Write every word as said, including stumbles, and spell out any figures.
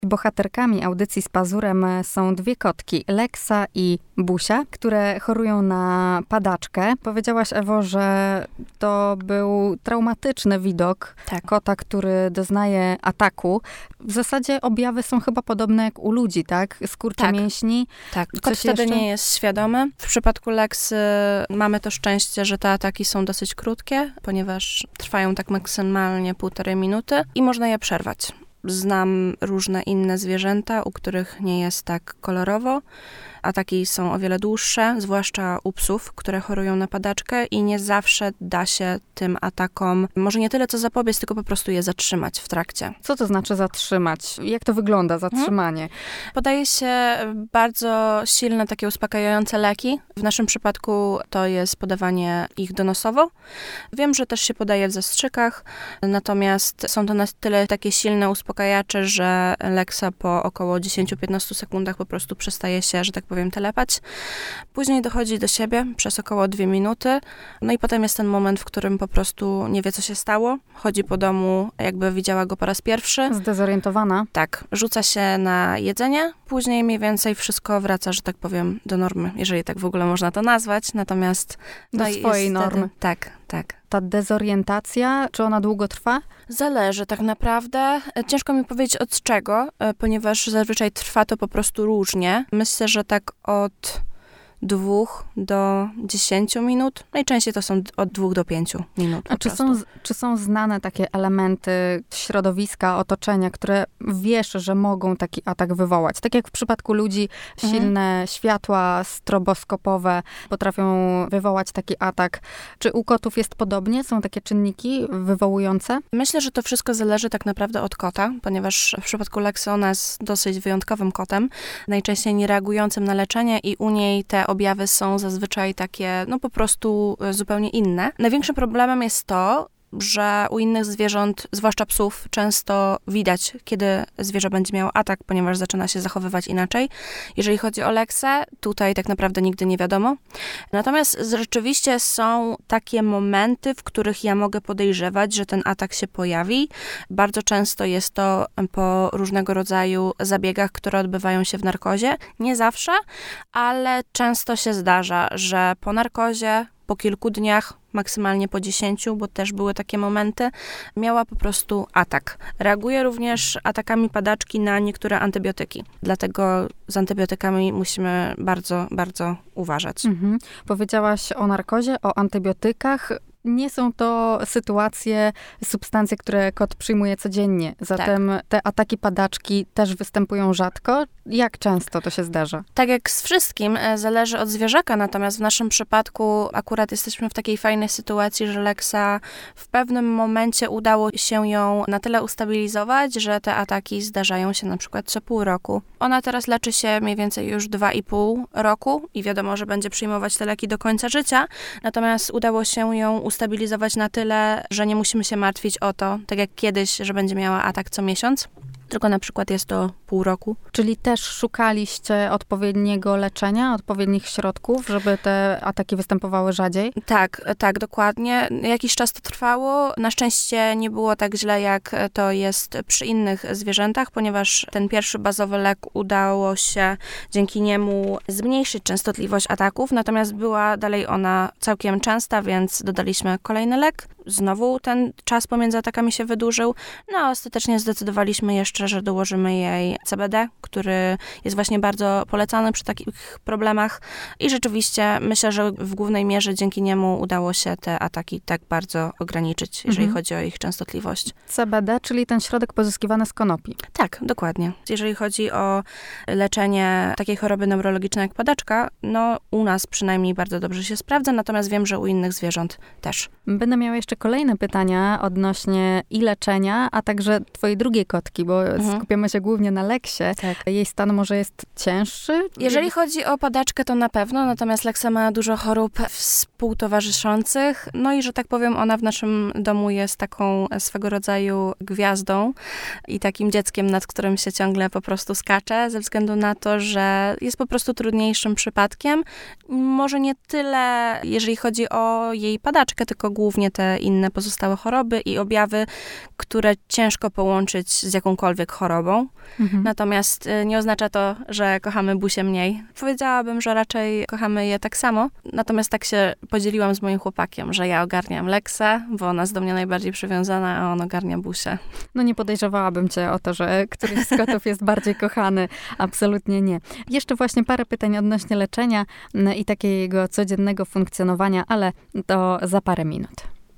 Bohaterkami audycji z Pazurem są dwie kotki, Leksa i Busia, które chorują na padaczkę. Powiedziałaś, Ewo, że to był traumatyczny widok tak. kota, który doznaje ataku. W zasadzie objawy są chyba podobne jak u ludzi, tak? Skurcze tak. mięśni. Tak, kot wtedy jeszcze? nie jest świadomy. W przypadku Leksy mamy to szczęście, że te ataki są dosyć krótkie, ponieważ trwają tak maksymalnie półtorej minuty i można je przerwać. Znam różne inne zwierzęta, u których nie jest tak kolorowo. Ataki są o wiele dłuższe, zwłaszcza u psów, które chorują na padaczkę i nie zawsze da się tym atakom, może nie tyle co zapobiec, tylko po prostu je zatrzymać w trakcie. Co to znaczy zatrzymać? Jak to wygląda, zatrzymanie? Hmm. Podaje się bardzo silne, takie uspokajające leki. W naszym przypadku to jest podawanie ich donosowo. Wiem, że też się podaje w zastrzykach, natomiast są to na tyle takie silne uspokajacze, że Leksa po około dziesięć do piętnastu sekundach po prostu przestaje się, że tak powiem, telepać. Później dochodzi do siebie przez około dwie minuty. No i potem jest ten moment, w którym po prostu nie wie, co się stało. Chodzi po domu, jakby widziała go po raz pierwszy. Zdezorientowana. Tak. Rzuca się na jedzenie. Później mniej więcej wszystko wraca, że tak powiem, do normy, jeżeli tak w ogóle można to nazwać. Natomiast... Do no swojej jest normy. Wtedy, tak, tak. Ta dezorientacja, czy ona długo trwa? Zależy tak naprawdę. Ciężko mi powiedzieć od czego, ponieważ zazwyczaj trwa to po prostu różnie. Myślę, że tak od dwóch do dziesięciu minut. Najczęściej to są od dwóch do pięciu minut. A czy są, czy są znane takie elementy środowiska, otoczenia, które wiesz, że mogą taki atak wywołać? Tak jak w przypadku ludzi, silne mhm. światła stroboskopowe potrafią wywołać taki atak. Czy u kotów jest podobnie? Są takie czynniki wywołujące? Myślę, że to wszystko zależy tak naprawdę od kota, ponieważ w przypadku Leksy ona jest dosyć wyjątkowym kotem, najczęściej nie reagującym na leczenie i u niej te objawy są zazwyczaj takie, no po prostu zupełnie inne. Największym problemem jest to, że u innych zwierząt, zwłaszcza psów, często widać, kiedy zwierzę będzie miało atak, ponieważ zaczyna się zachowywać inaczej. Jeżeli chodzi o Leksę, tutaj tak naprawdę nigdy nie wiadomo. Natomiast rzeczywiście są takie momenty, w których ja mogę podejrzewać, że ten atak się pojawi. Bardzo często jest to po różnego rodzaju zabiegach, które odbywają się w narkozie. Nie zawsze, ale często się zdarza, że po narkozie, po kilku dniach, maksymalnie po dziesięciu, bo też były takie momenty, miała po prostu atak. Reaguje również atakami padaczki na niektóre antybiotyki. Dlatego z antybiotykami musimy bardzo, bardzo uważać. Mhm. Powiedziałaś o narkozie, o antybiotykach. Nie są to sytuacje, substancje, które kot przyjmuje codziennie. Zatem tak. te ataki padaczki też występują rzadko. Jak często to się zdarza? Tak jak z wszystkim, zależy od zwierzaka, natomiast w naszym przypadku akurat jesteśmy w takiej fajnej sytuacji, że Leksa w pewnym momencie udało się ją na tyle ustabilizować, że te ataki zdarzają się na przykład co pół roku. Ona teraz leczy się mniej więcej już dwa i pół roku i wiadomo, że będzie przyjmować te leki do końca życia, natomiast udało się ją ustabilizować na tyle, że nie musimy się martwić o to, tak jak kiedyś, że będzie miała atak co miesiąc, tylko na przykład jest to pół roku. Czyli też szukaliście odpowiedniego leczenia, odpowiednich środków, żeby te ataki występowały rzadziej? Tak, tak, dokładnie. Jakiś czas to trwało. Na szczęście nie było tak źle, jak to jest przy innych zwierzętach, ponieważ ten pierwszy bazowy lek udało się dzięki niemu zmniejszyć częstotliwość ataków, natomiast była dalej ona całkiem częsta, więc dodaliśmy kolejny lek. Znowu ten czas pomiędzy atakami się wydłużył, no a ostatecznie zdecydowaliśmy jeszcze, że dołożymy jej C B D, który jest właśnie bardzo polecany przy takich problemach i rzeczywiście myślę, że w głównej mierze dzięki niemu udało się te ataki tak bardzo ograniczyć, jeżeli mhm. chodzi o ich częstotliwość. C B D, czyli ten środek pozyskiwany z konopi. Tak, dokładnie. Jeżeli chodzi o leczenie takiej choroby neurologicznej jak padaczka, no u nas przynajmniej bardzo dobrze się sprawdza, natomiast wiem, że u innych zwierząt też. Będę miała jeszcze kolejne pytania odnośnie i leczenia, a także twojej drugiej kotki, bo mhm. skupiamy się głównie na Leksie. Tak. Jej stan może jest cięższy? Jeżeli chodzi o padaczkę, to na pewno, natomiast Leksa ma dużo chorób współtowarzyszących, no i że tak powiem, ona w naszym domu jest taką swego rodzaju gwiazdą i takim dzieckiem, nad którym się ciągle po prostu skacze, ze względu na to, że jest po prostu trudniejszym przypadkiem. Może nie tyle, jeżeli chodzi o jej padaczkę, tylko głównie te inne pozostałe choroby i objawy, które ciężko połączyć z jakąkolwiek chorobą. Mhm. Mhm. Natomiast nie oznacza to, że kochamy Busie mniej. Powiedziałabym, że raczej kochamy je tak samo. Natomiast tak się podzieliłam z moim chłopakiem, że ja ogarniam Leksę, bo ona jest do mnie najbardziej przywiązana, a on ogarnia Busię. No nie podejrzewałabym cię o to, że któryś z kotów jest bardziej kochany. Absolutnie nie. Jeszcze właśnie parę pytań odnośnie leczenia i takiego codziennego funkcjonowania, ale to za parę minut.